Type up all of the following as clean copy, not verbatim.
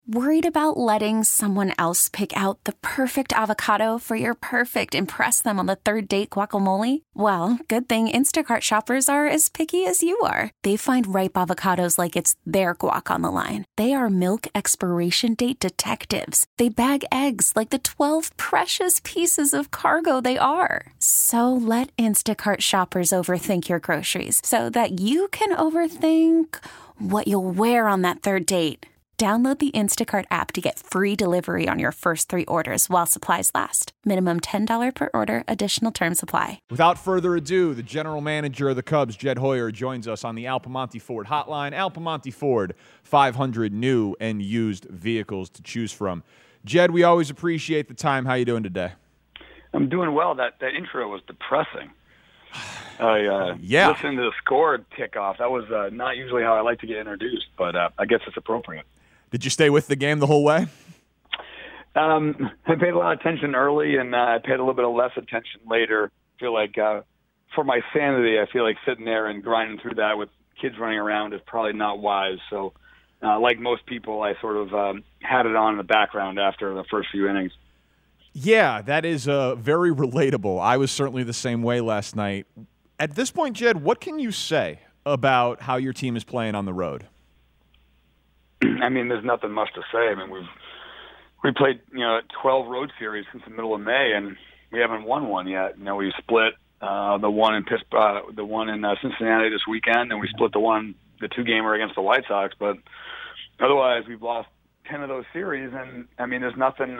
Worried about letting someone else pick out the perfect avocado for your perfect impress them on the third date guacamole? Well, good thing Instacart shoppers are as picky as you are. They find ripe avocados like it's their guac on the line. They are milk expiration date detectives. They bag eggs like the 12 precious pieces of cargo they are. So let Instacart shoppers overthink your groceries so that you can overthink what you'll wear on that third date. Download the Instacart app to get free delivery on your first 3 orders while supplies last. Minimum $10 per order. Additional terms apply. Without further ado, the general manager of the Cubs, Jed Hoyer, joins us on the Al Piemonte Ford hotline. Al Piemonte Ford, 500 new and used vehicles to choose from. Jed, we always appreciate the time. How you doing today? I'm doing well. That intro was depressing. I yeah. listened to the score tick off. That was not usually how I like to get introduced, but I guess it's appropriate. Did you stay with the game the whole way? I paid a lot of attention early, and I paid a little bit of less attention later. I feel like for my sanity, I feel like sitting there and grinding through that with kids running around is probably not wise. So like most people, I sort of had it on in the background after the first few innings. Yeah, that is very relatable. I was certainly the same way last night. At this point, Jed, what can you say about how your team is playing on the road? I mean, there's nothing much to say. I mean, we played 12 road series since the middle of May, and we haven't won one yet. We split the one in Cincinnati this weekend, and we split the 2-gamer against the White Sox. But otherwise, we've lost 10 of those series, and I mean, there's nothing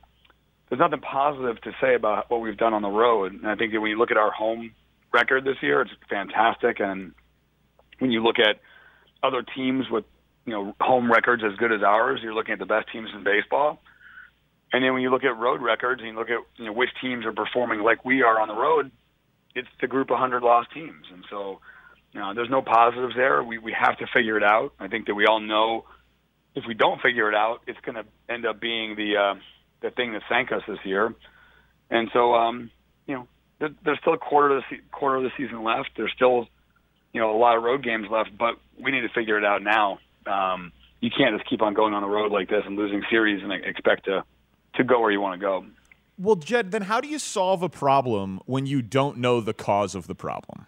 positive to say about what we've done on the road. And I think that when you look at our home record this year, it's fantastic. And when you look at other teams with home records as good as ours, you're looking at the best teams in baseball. And then when you look at road records and you look at which teams are performing like we are on the road, it's the group of 100 lost teams. And so there's no positives there. We have to figure it out. I think that we all know if we don't figure it out, it's going to end up being the thing that sank us this year. And so, there's still a quarter of the season left. There's still, a lot of road games left, but we need to figure it out now. You can't just keep on going on the road like this and losing series and expect to go where you want to go. Well, Jed, then how do you solve a problem when you don't know the cause of the problem?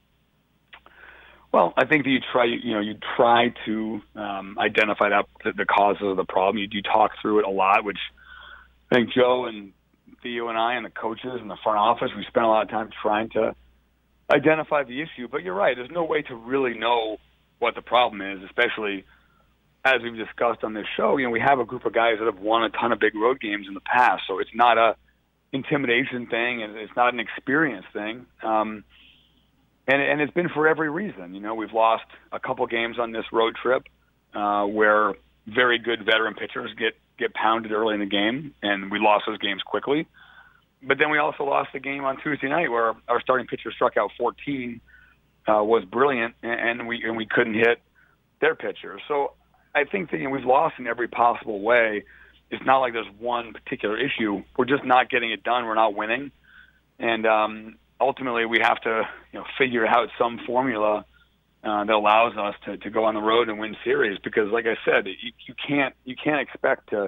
Well, I think that you try to identify the cause of the problem. You talk through it a lot, which I think Joe and Theo and I and the coaches and the front office, we spent a lot of time trying to identify the issue. But you're right, there's no way to really know what the problem is, especially as we've discussed on this show. We have a group of guys that have won a ton of big road games in the past, so it's not a intimidation thing and it's not an experience thing. And it's been for every reason. We've lost a couple games on this road trip where very good veteran pitchers get pounded early in the game, and we lost those games quickly. But then we also lost the game on Tuesday night where our starting pitcher struck out 14, was brilliant, and we couldn't hit their pitcher. So I think that we've lost in every possible way. It's not like there's one particular issue. We're just not getting it done. We're not winning, and ultimately we have to figure out some formula that allows us to go on the road and win series. Because, like I said, you can't expect to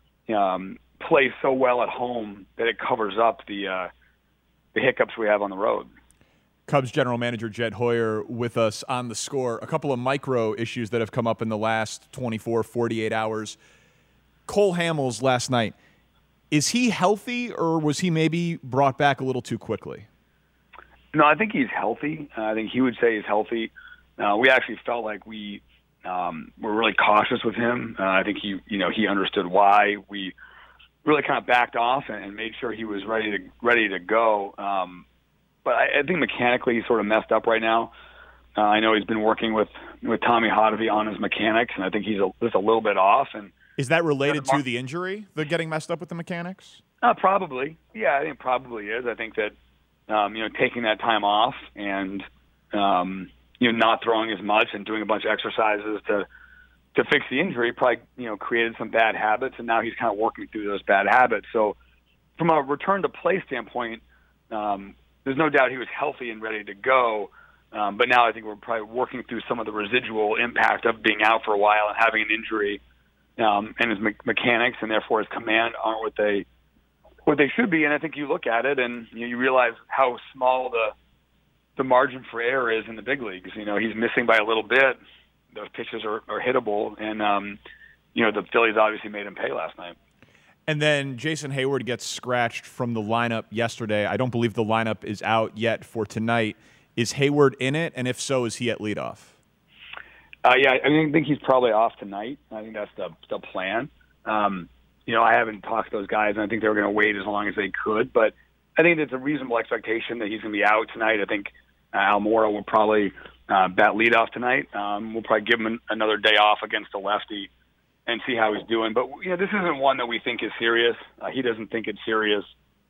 play so well at home that it covers up the hiccups we have on the road. Cubs general manager Jed Hoyer with us on The Score. A couple of micro issues that have come up in the last 24, 48 hours. Cole Hamels last night, is he healthy or was he maybe brought back a little too quickly? No, I think he's healthy. I think he would say he's healthy. We actually felt like we were really cautious with him. I think he understood why. We really kind of backed off and made sure he was ready to go. But I think mechanically he's sort of messed up right now. I know he's been working with Tommy Hotovy on his mechanics, and I think he's just a little bit off. And is that related to the injury, the getting messed up with the mechanics? Probably. Yeah, I think it probably is. I think that taking that time off and not throwing as much and doing a bunch of exercises to fix the injury probably created some bad habits, and now he's kind of working through those bad habits. So from a return to play standpoint, there's no doubt he was healthy and ready to go. But now I think we're probably working through some of the residual impact of being out for a while and having an injury and his mechanics, and therefore his command aren't what they should be. And I think you look at it and you realize how small the margin for error is in the big leagues. He's missing by a little bit. Those pitches are hittable, and the Phillies obviously made him pay last night. And then Jason Heyward gets scratched from the lineup yesterday. I don't believe the lineup is out yet for tonight. Is Heyward in it? And if so, is he at leadoff? Yeah, I think he's probably off tonight. I think that's the plan. I haven't talked to those guys, and I think they were going to wait as long as they could. But I think it's a reasonable expectation that he's going to be out tonight. I think Almora will probably bat leadoff tonight. We'll probably give him another day off against a lefty and see how he's doing. But this isn't one that we think is serious. He doesn't think it's serious.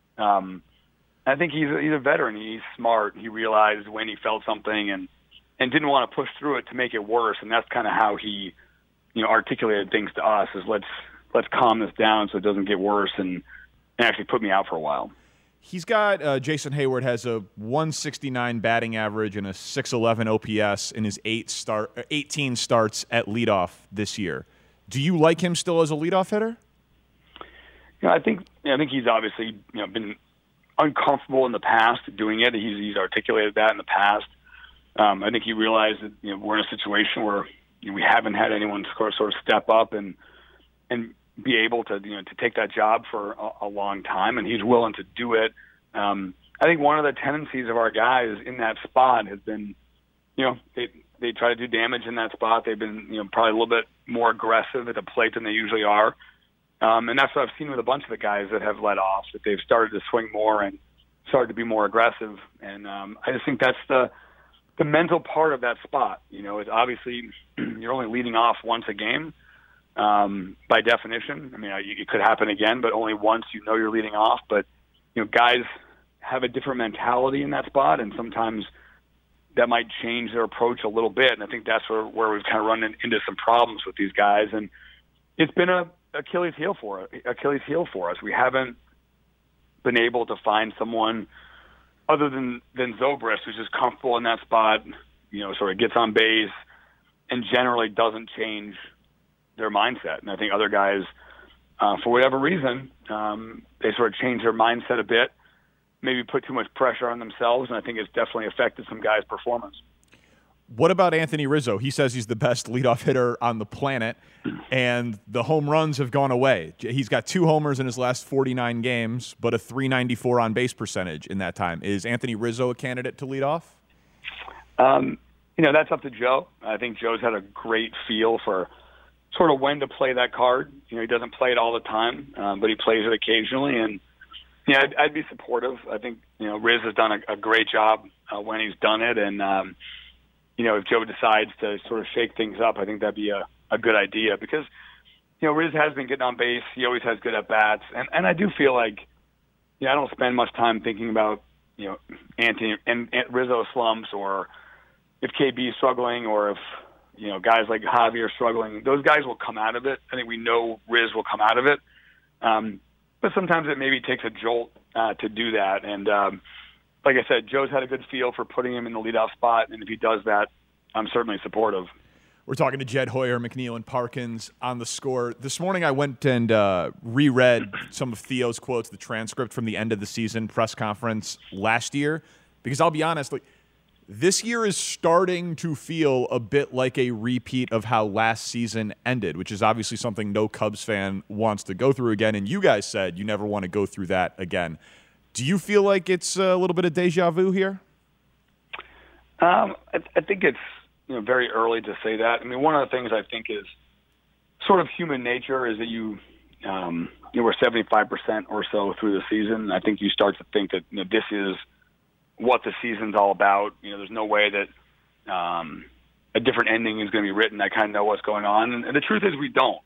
I think he's a veteran. He's smart. He realized when he felt something and didn't want to push through it to make it worse. And that's kind of how he articulated things to us: is let's calm this down so it doesn't get worse and actually put me out for a while. He's got Jason Heyward has a 169 batting average and a 611 OPS in his 18 starts at leadoff this year. Do you like him still as a leadoff hitter? I think he's obviously been uncomfortable in the past doing it. He's articulated that in the past. I think he realized that we're in a situation where we haven't had anyone sort of step up and be able to to take that job for a long time, and he's willing to do it. I think one of the tendencies of our guys in that spot has been, they try to do damage in that spot. They've been probably a little bit more aggressive at the plate than they usually are, and that's what I've seen with a bunch of the guys that have let off, that they've started to swing more and started to be more aggressive. And I just think that's the mental part of that spot. It's obviously you're only leading off once a game. By definition, I mean, it could happen again, but only once you're leading off. But, guys have a different mentality in that spot, and sometimes that might change their approach a little bit. And I think that's where we've kind of run into some problems with these guys. And it's been a Achilles heel for us. We haven't been able to find someone other than Zobrist who's just comfortable in that spot, sort of gets on base and generally doesn't change their mindset. And I think other guys, for whatever reason, they sort of change their mindset a bit, maybe put too much pressure on themselves, and I think it's definitely affected some guys' performance. What about Anthony Rizzo? He says he's the best leadoff hitter on the planet, and the home runs have gone away. He's got 2 homers in his last 49 games, but a .394 on-base percentage in that time. Is Anthony Rizzo a candidate to lead off? That's up to Joe. I think Joe's had a great feel for sort of when to play that card. He doesn't play it all the time, but he plays it occasionally. And I'd be supportive. I think Riz has done a great job when he's done it. And if Joe decides to sort of shake things up, I think that'd be a good idea, because Riz has been getting on base. He always has good at bats, and I do feel like I don't spend much time thinking about Anthony and Rizzo slumps, or if KB is struggling, or if guys like Javi are struggling. Those guys will come out of it. I think we know Riz will come out of it. But sometimes it maybe takes a jolt to do that. And like I said, Joe's had a good feel for putting him in the leadoff spot, and if he does that, I'm certainly supportive. We're talking to Jed Hoyer, McNeil, and Parkins on The Score. This morning I went and reread some of Theo's quotes, the transcript from the end of the season press conference last year, because I'll be honest, this year is starting to feel a bit like a repeat of how last season ended, which is obviously something no Cubs fan wants to go through again. And you guys said you never want to go through that again. Do you feel like it's a little bit of deja vu here? I think it's very early to say that. I mean, one of the things I think is sort of human nature is that we're 75% or so through the season. I think you start to think that this is what the season's all about. There's no way that a different ending is going to be written. I kind of know what's going on, and the truth is we don't.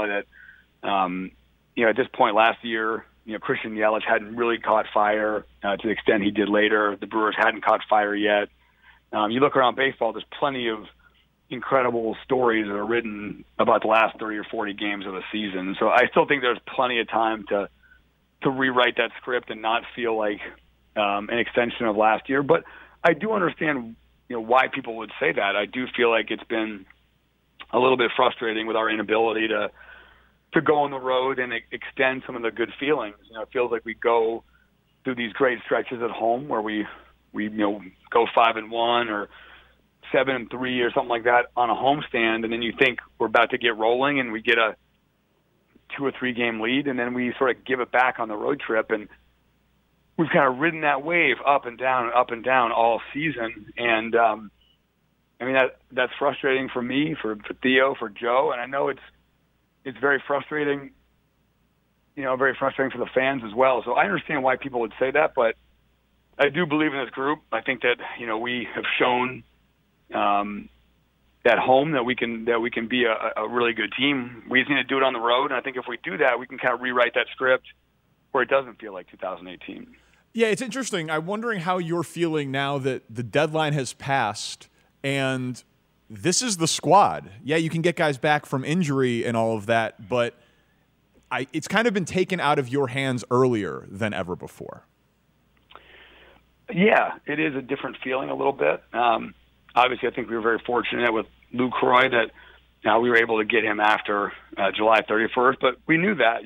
At this point last year, Christian Yelich hadn't really caught fire to the extent he did later. The Brewers hadn't caught fire yet. You look around baseball, there's plenty of incredible stories that are written about the last 30 or 40 games of the season. So I still think there's plenty of time to rewrite that script and not feel like an extension of last year. But I do understand why people would say that. I do feel like it's been a little bit frustrating with our inability to to go on the road and extend some of the good feelings. It feels like we go through these great stretches at home where we go 5-1 or 7-3 or something like that on a homestand, and then you think we're about to get rolling and we get a 2 or 3 game lead, and then we sort of give it back on the road trip, and we've kind of ridden that wave up and down all season. And that's frustrating for me, for Theo, for Joe, and I know it's very frustrating. Very frustrating for the fans as well. So I understand why people would say that, but I do believe in this group. I think that we have shown at home that we can be a really good team. We just need to do it on the road, and I think if we do that, we can kind of rewrite that script where it doesn't feel like 2018. Yeah, it's interesting. I'm wondering how you're feeling now that the deadline has passed and this is the squad. Yeah, you can get guys back from injury and all of that, but it's kind of been taken out of your hands earlier than ever before. Yeah, it is a different feeling a little bit. Obviously, I think we were very fortunate with Lou Croy that we were able to get him after July 31st, but we knew that.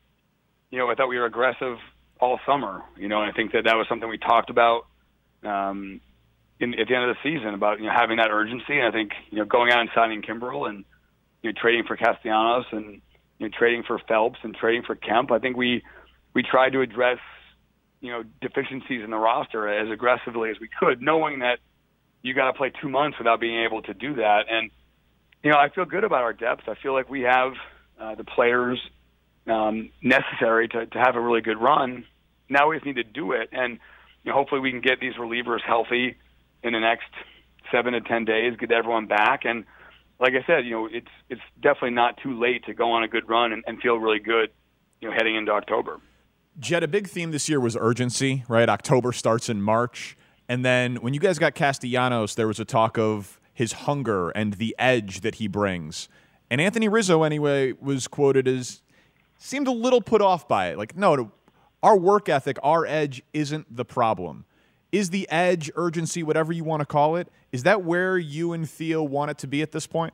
I thought we were aggressive all summer, and I think that was something we talked about at the end of the season about having that urgency. And I think going out and signing Kimbrel and trading for Castellanos and trading for Phelps and trading for Kemp, I think we tried to address deficiencies in the roster as aggressively as we could, knowing that you got to play 2 months without being able to do that. And I feel good about our depth. I feel like we have the players necessary to have a really good run. Now we just need to do it, and hopefully we can get these relievers healthy in the next 7 to 10 days, get everyone back. And like I said, it's definitely not too late to go on a good run and feel really good, heading into October. Jed, a big theme this year was urgency, right? October starts in March, and then when you guys got Castellanos, there was a talk of his hunger and the edge that he brings. And Anthony Rizzo, anyway, was quoted as seemed a little put off by it. Like, no, our work ethic, our edge isn't the problem. Is the edge, urgency, whatever you want to call it, is that where you and Theo want it to be at this point?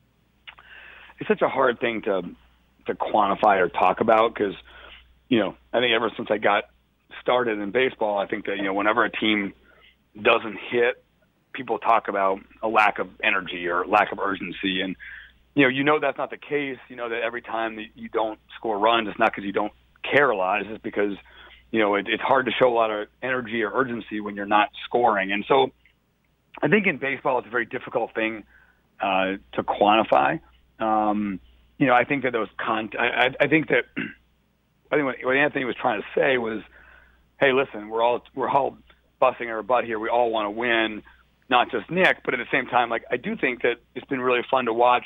It's such a hard thing to quantify or talk about because, I think ever since I got started in baseball, I think that, whenever a team doesn't hit, people talk about a lack of energy or lack of urgency. And, that's not the case. That every time that you don't score runs, it's not because you don't care a lot. It's just because, it's hard to show a lot of energy or urgency when you're not scoring. And so I think in baseball, it's a very difficult thing to quantify. I think that I think what Anthony was trying to say was, hey, listen, we're all busting our butt here. We all want to win, not just Nick, but at the same time, like, I do think that it's been really fun to watch,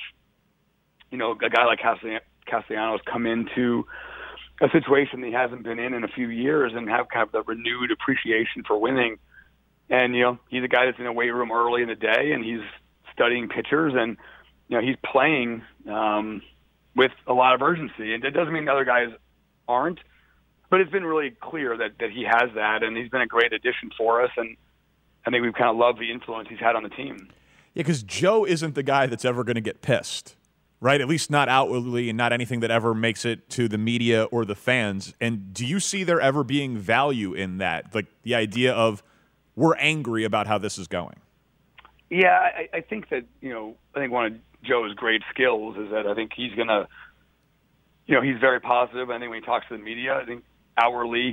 a guy like Castellanos come into a situation that he hasn't been in a few years and have kind of the renewed appreciation for winning. And, he's a guy that's in the weight room early in the day and he's studying pitchers and, he's playing with a lot of urgency. And it doesn't mean the other guys aren't, but it's been really clear that he has that, and he's been a great addition for us. And I think we've kind of loved the influence he's had on the team. Yeah, because Joe isn't the guy that's ever going to get pissed, right? At least not outwardly, and not anything that ever makes it to the media or the fans. And do you see there ever being value in that? Like the idea of we're angry about how this is going? Yeah, I think that, I think one of Joe's great skills is that I think he's going to, he's very positive. I think when he talks to the media, I think outwardly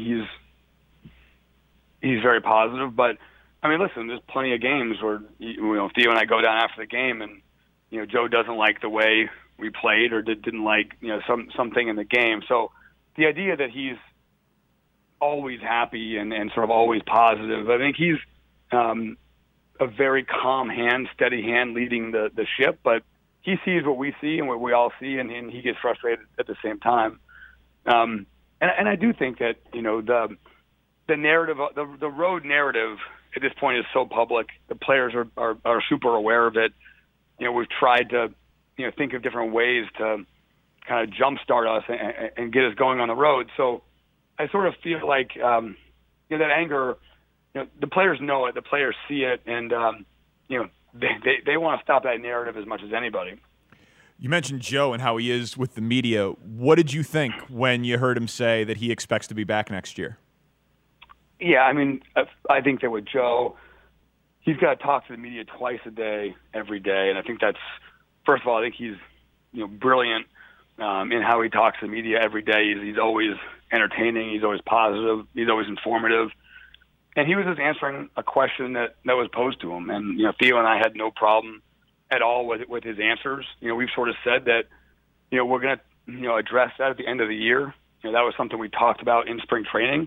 he's very positive. But, I mean, listen, there's plenty of games where, Theo and I go down after the game and, Joe doesn't like the way we played or didn't like, something in the game. So the idea that he's always happy and sort of always positive, I think he's a very calm hand, steady hand leading the ship, but he sees what we see and what we all see, and he gets frustrated at the same time. And I do think that, the narrative, the road narrative at this point is so public. The players are super aware of it. We've tried to, think of different ways to kind of jumpstart us and get us going on the road. So I sort of feel like, that anger, the players know it, the players see it, and, they want to stop that narrative as much as anybody. You mentioned Joe and how he is with the media. What did you think when you heard him say that he expects to be back next year? Yeah, I mean, I think that with Joe, he's got to talk to the media twice a day, every day, and I think that's, first of all, I think he's brilliant in how he talks to the media every day. He's always entertaining, he's always positive, he's always informative, and he was just answering a question that was posed to him. And Theo and I had no problem at all with his answers. We've sort of said that we're going to address that at the end of the year. That was something we talked about in spring training.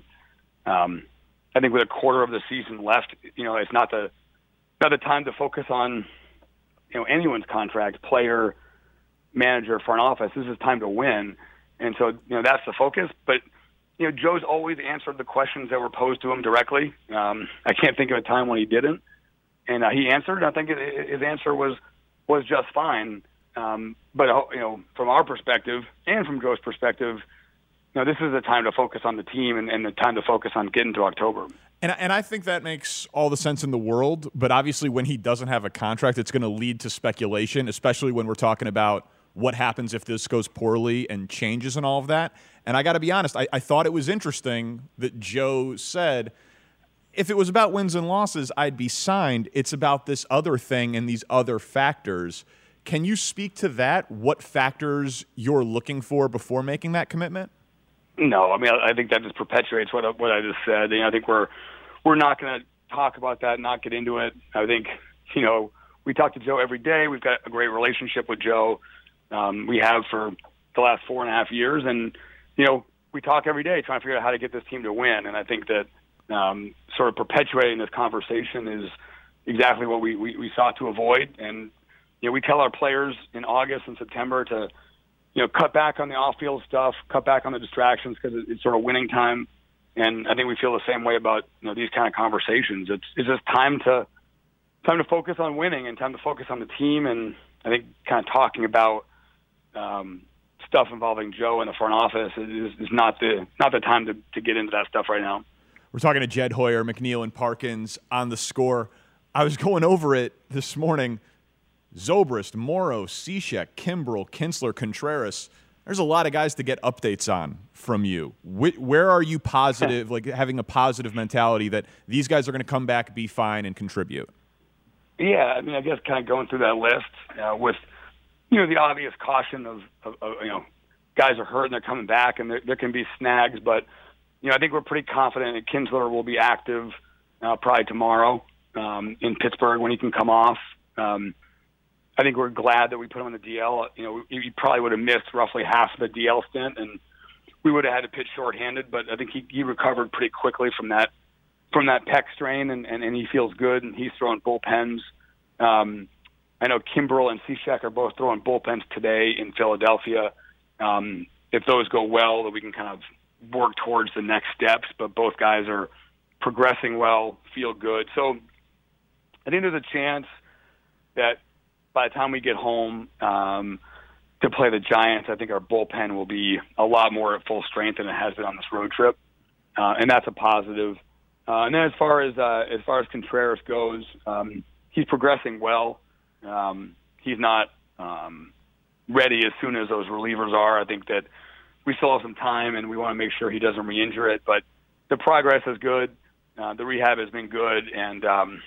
I think with a quarter of the season left, it's not the time to focus on anyone's contract, player, manager, front office. This is time to win, and so that's the focus. But Joe's always answered the questions that were posed to him directly. I can't think of a time when he didn't, and he answered. I think his answer was just fine. But from our perspective and from Joe's perspective, this is the time to focus on the team and the time to focus on getting to October. And I think that makes all the sense in the world. But obviously, when he doesn't have a contract, it's going to lead to speculation, especially when we're talking about what happens if this goes poorly and changes and all of that. And I got to be honest, I thought it was interesting that Joe said, if it was about wins and losses, I'd be signed. It's about this other thing and these other factors. Can you speak to that? What factors you're looking for before making that commitment? No, I mean, I think that just perpetuates what I just said. I think we're not going to talk about that, not get into it. I think, we talk to Joe every day. We've got a great relationship with Joe. We have for the last 4.5 years. And, we talk every day trying to figure out how to get this team to win. And I think that sort of perpetuating this conversation is exactly what we sought to avoid. And, we tell our players in August and September to, cut back on the off-field stuff, cut back on the distractions because it's sort of winning time. And I think we feel the same way about these kind of conversations. It's just time to focus on winning and time to focus on the team. And I think kind of talking about stuff involving Joe in the front office is not the time to get into that stuff right now. We're talking to Jed Hoyer, McNeil, and Parkins on The Score. I was going over it this morning. Zobrist, Morrow, Cishek, Kimbrel, Kinsler, Contreras. There's a lot of guys to get updates on from you. Where are you positive, like having a positive mentality that these guys are going to come back, be fine, and contribute? Yeah, I mean, I guess kind of going through that list with, the obvious caution of guys are hurt and they're coming back and there can be snags. But, I think we're pretty confident that Kinsler will be active probably tomorrow in Pittsburgh when he can come off. I think we're glad that we put him on the DL. He probably would have missed roughly half of the DL stint, and we would have had to pitch shorthanded. But I think he recovered pretty quickly from that pec strain, and he feels good, and he's throwing bullpens. I know Kimbrel and Cishek are both throwing bullpens today in Philadelphia. If those go well, then we can kind of work towards the next steps. But both guys are progressing well, feel good. So I think there's a chance that by the time we get home to play the Giants, I think our bullpen will be a lot more at full strength than it has been on this road trip, and that's a positive. And then as far as Contreras goes, he's progressing well. He's not ready as soon as those relievers are. I think that we still have some time, and we want to make sure he doesn't re-injure it. But the progress is good. The rehab has been good, and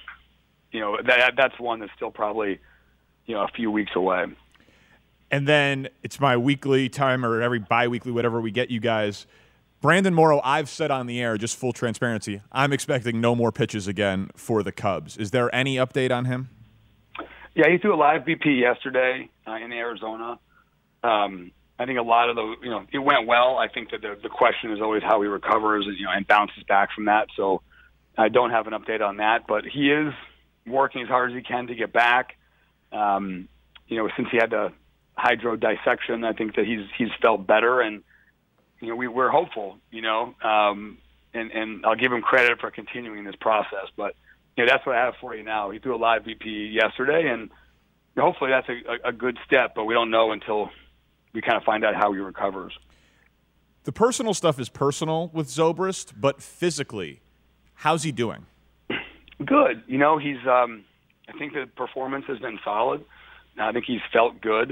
that's one that's still probably a few weeks away. And then it's my weekly time or every bi-weekly, whatever we get you guys. Brandon Morrow, I've said on the air, just full transparency, I'm expecting no more pitches again for the Cubs. Is there any update on him? Yeah, he threw a live BP yesterday in Arizona. I think a lot of it went well. I think that the question is always how he recovers, and bounces back from that. So I don't have an update on that, but he is working as hard as he can to get back. Since he had the hydro dissection, I think that he's felt better, and we're hopeful. And I'll give him credit for continuing this process. But that's what I have for you now. He threw a live BP yesterday, and hopefully that's a good step. But we don't know until we kind of find out how he recovers. The personal stuff is personal with Zobrist, but physically, how's he doing? Good. He's. I think the performance has been solid. I think he's felt good.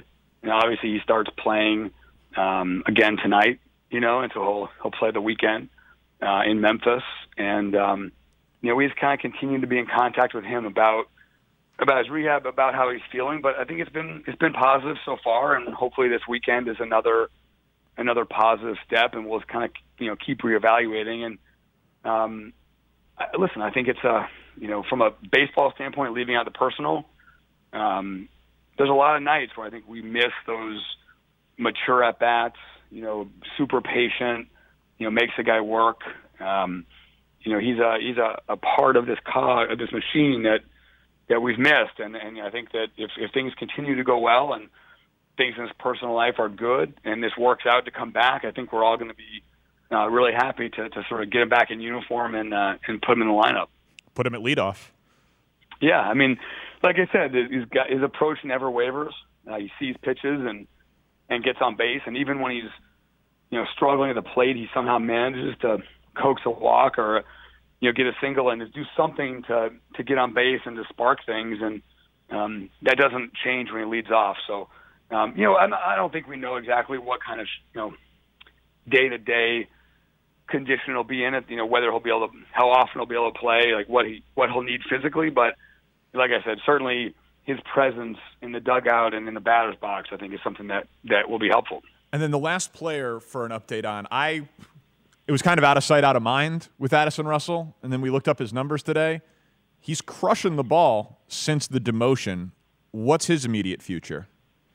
obviously he starts playing again tonight, and so he'll play the weekend in Memphis. And, we just kind of continue to be in contact with him about his rehab, about how he's feeling. But I think it's been positive so far, and hopefully this weekend is another positive step, and we'll just kind of, keep reevaluating. And listen, I think it's from a baseball standpoint, leaving out the personal, there's a lot of nights where I think we miss those mature at bats, super patient, makes the guy work. He's a part of this cog, of this machine that we've missed. And I think that if things continue to go well and things in his personal life are good and this works out to come back, I think we're all going to be really happy to sort of get him back in uniform and put him in the lineup. Put him at leadoff. Yeah, I mean, like I said, his approach never wavers. He sees pitches and gets on base, and even when he's struggling at the plate, he somehow manages to coax a walk or get a single and do something to get on base and to spark things, and that doesn't change when he leads off. So I don't think we know exactly what kind of day-to-day condition he'll be in it, whether he'll be able to, how often he'll be able to play, like what he'll need physically. But like I said, certainly his presence in the dugout and in the batter's box, I think, is something that will be helpful. And then the last player for an update on, it was kind of out of sight, out of mind with Addison Russell, and then we looked up his numbers today. He's crushing the ball since the demotion. What's his immediate future?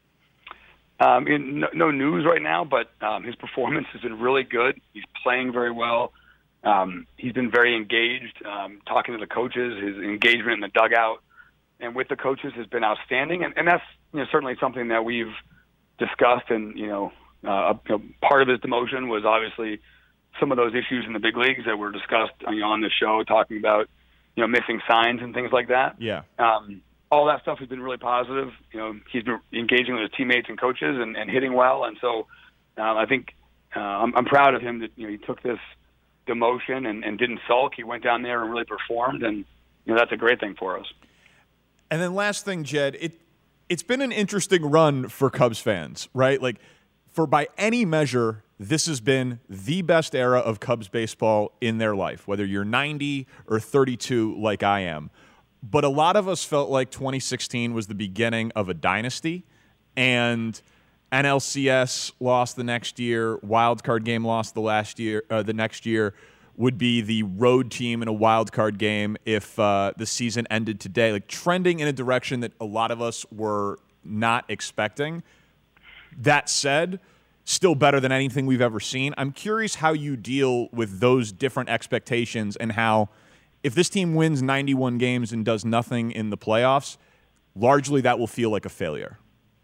No news right now, but his performance has been really good. He's playing very well. He's been very engaged, talking to the coaches. His engagement in the dugout and with the coaches has been outstanding, and that's certainly something that we've discussed. And part of his demotion was obviously some of those issues in the big leagues that were discussed on the show, talking about missing signs and things like that. Yeah. All that stuff has been really positive. He's been engaging with his teammates and coaches and hitting well. And so I think I'm proud of him that he took this demotion and didn't sulk. He went down there and really performed, and that's a great thing for us. And then last thing, Jed, it's been an interesting run for Cubs fans, right? Like, for by any measure, this has been the best era of Cubs baseball in their life, whether you're 90 or 32 like I am. But a lot of us felt like 2016 was the beginning of a dynasty, and NLCS lost the next year, wild card game lost the next year would be the road team in a wild card game if the season ended today, like trending in a direction that a lot of us were not expecting. That said, still better than anything we've ever seen. I'm curious how you deal with those different expectations and how, if this team wins 91 games and does nothing in the playoffs, largely that will feel like a failure.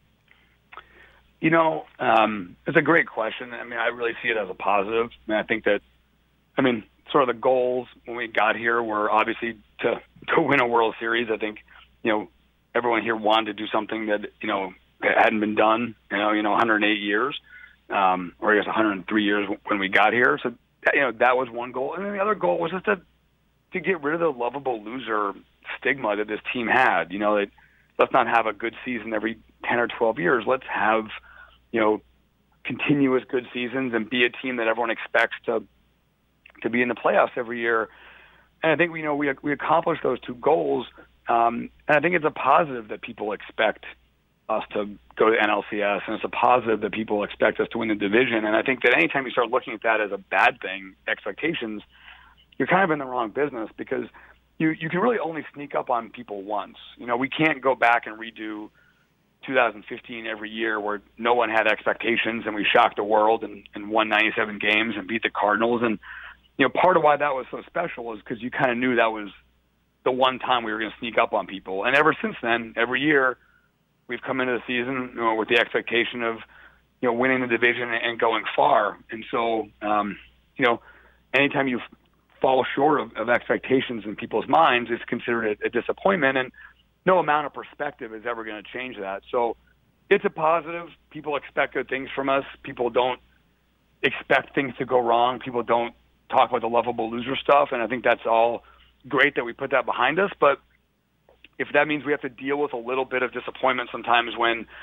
It's a great question. I mean, I really see it as a positive. I think that, sort of the goals when we got here were obviously to win a World Series. I think, everyone here wanted to do something that, hadn't been done, 108 years, or I guess 103 years when we got here. So, that was one goal. And then the other goal was just to get rid of the lovable loser stigma that this team had. Let's not have a good season every 10 or 12 years. Let's have, continuous good seasons and be a team that everyone expects to be in the playoffs every year. And I think we accomplished those two goals. And I think it's a positive that people expect us to go to NLCS, and it's a positive that people expect us to win the division. And I think that anytime you start looking at that as a bad thing, expectations, you're kind of in the wrong business, because you can really only sneak up on people once. We can't go back and redo 2015 every year where no one had expectations and we shocked the world and won 97 games and beat the Cardinals. And, part of why that was so special is because you kind of knew that was the one time we were going to sneak up on people. And ever since then, every year we've come into the season with the expectation of, winning the division and going far. And so, anytime you fall short of expectations in people's minds, it's considered a disappointment, and no amount of perspective is ever going to change that. So it's a positive. People expect good things from us. People don't expect things to go wrong. People don't talk about the lovable loser stuff, and I think that's all great that we put that behind us. But if that means we have to deal with a little bit of disappointment sometimes when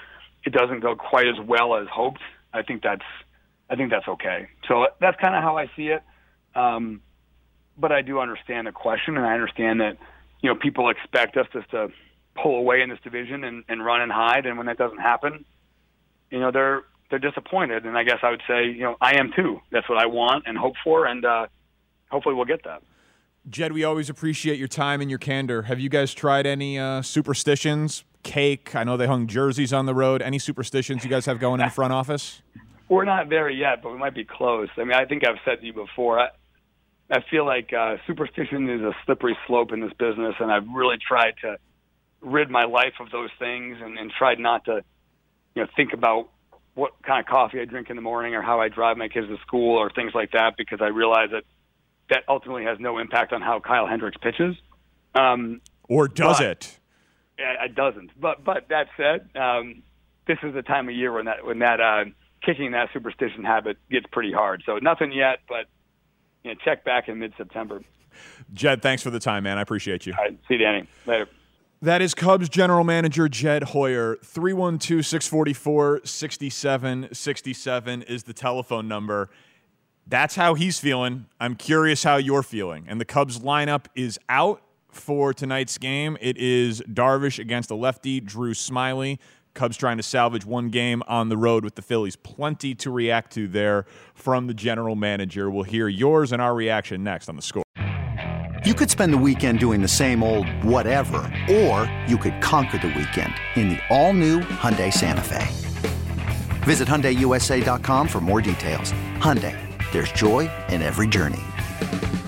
it doesn't go quite as well as hoped, I think that's okay. So that's kind of how I see it. But I do understand the question, and I understand that, people expect us just to pull away in this division and run and hide. And when that doesn't happen, they're disappointed. And I guess I would say, I am too. That's what I want and hope for. And hopefully we'll get that. Jed, we always appreciate your time and your candor. Have you guys tried any superstitions? Cake? I know they hung jerseys on the road. Any superstitions you guys have going in the front office? We're not there yet, but we might be close. I mean, I think I've said to you before, I feel like superstition is a slippery slope in this business, and I've really tried to rid my life of those things and tried not to, think about what kind of coffee I drink in the morning or how I drive my kids to school or things like that, because I realize that ultimately has no impact on how Kyle Hendricks pitches. Or does it? Yeah, it doesn't. But that said, this is the time of year when that kicking that superstition habit gets pretty hard. So nothing yet, but check back in mid-September. Jed, thanks for the time, man. I appreciate you. All right, see you, Danny. Later. That is Cubs general manager Jed Hoyer. 312-644-6767 is the telephone number. That's how he's feeling. I'm curious how you're feeling. And the Cubs lineup is out for tonight's game. It is Darvish against a lefty, Drew Smyly. Cubs trying to salvage one game on the road with the Phillies. Plenty to react to there from the general manager. We'll hear yours and our reaction next on The Score. You could spend the weekend doing the same old whatever, or you could conquer the weekend in the all-new Hyundai Santa Fe. Visit HyundaiUSA.com for more details. Hyundai, there's joy in every journey.